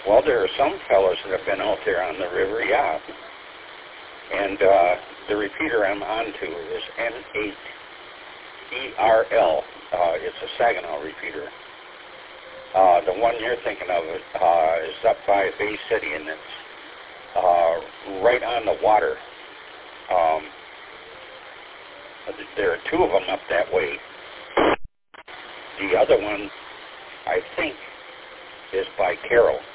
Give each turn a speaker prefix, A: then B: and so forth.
A: Well, there are some fellows that have been out there on the river, yeah. And the repeater I'm on to is N8ERL. It's a Saginaw repeater. The one you're thinking of is up by Bay City, and it's right on the water. There are two of them up that way. The other one, I think, is by Carroll.